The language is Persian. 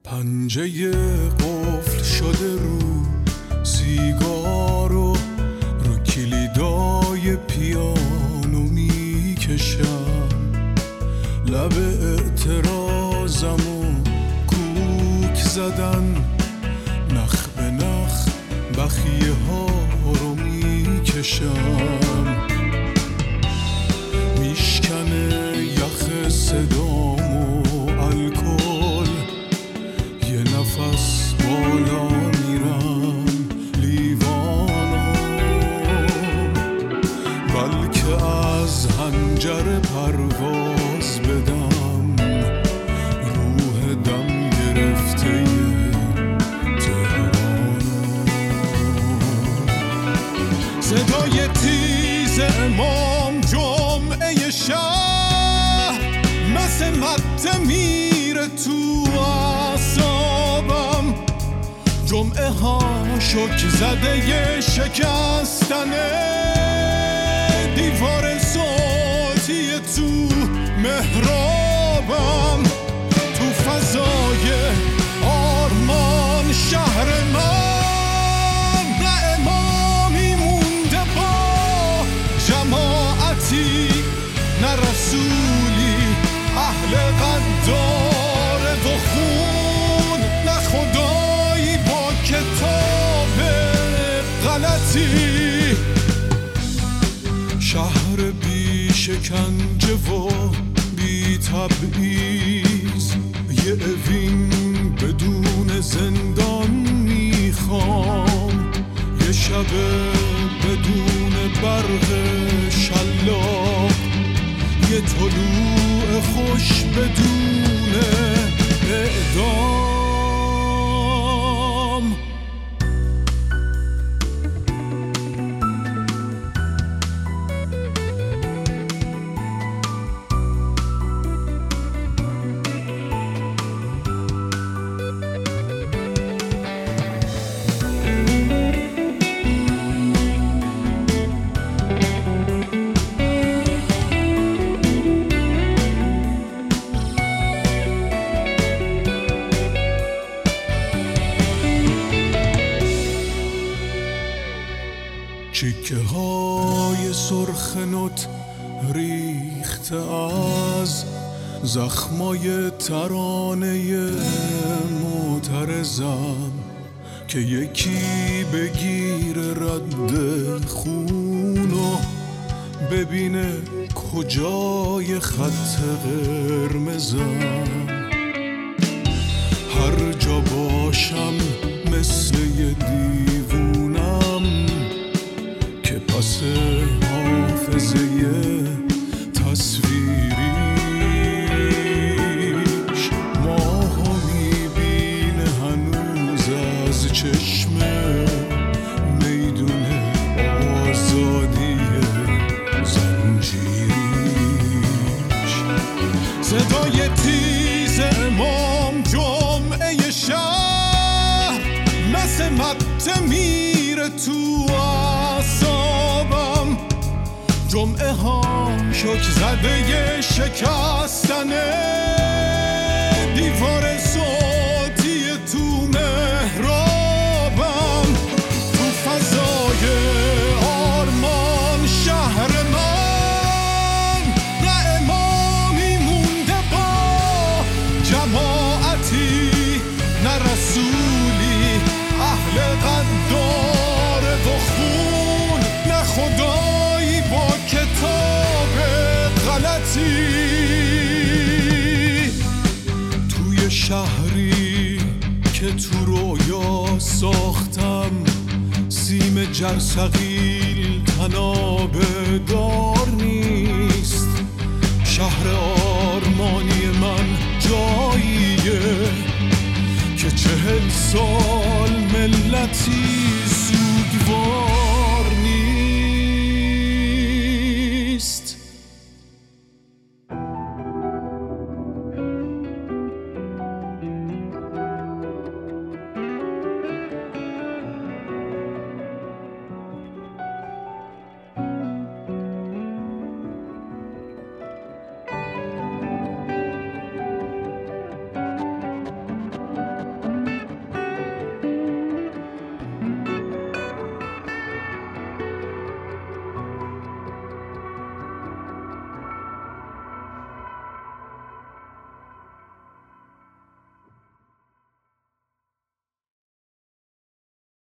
پنجه قفل شده رو سیگار و رو کلیدای پیانو میکشم، لب اعتراضم و کوک زدن، نخ به نخ بخیه ها رو میکشم، میشکنه یخ صدام و الکل، یه نفس بالا میرم لیوانم، بلکه از حنجره پرواز بدم، روح دم گرفته تهرانم. صدای تیز امام جمعه شهر مثل مته میره تو اعصابم، جمعه ها شک زده ی شکستن دیوار صوتی تو محرابم، تو فضای آرمان شهر من، نه امامی مونده با جماعتی، نه رسولی اهل قداره و خون، نه خدایی با کتاب غلطی. شهر بی شکنجه و بی تبعیض، یه اوین بدون زندان میخوام، یه شب بدون برق شلاق، یه طلوع خوش بدون اعدام. چیکه های سرخ نوت ریخته از زخمای ترانه معترضم، که یکی بگیر رد خونو ببینه کجای خط قرمزم، هر جا باشم مثل یه دیوونم که پس حافظه تصویریش ماهو میبینه هنوز از چشم میدون آزادی زنجیریش. صدای تیز امام جمعه شهر مثل مته میره تو اعصابم، جمعه ها شک زده ی شکستن دیوار صوتی تو محرابم، تو فضای آرمان شهر من، نه امامی مونده با جماعتی، نه رسولی اهل قداره و خون، نه خدایی با کتاب غلطی. توی شهری که تو رویا ساختم، سیم جرثقیل تنابه دار نیست، شهر آرمانی من جاییه که 40 سال ملتی سوگوار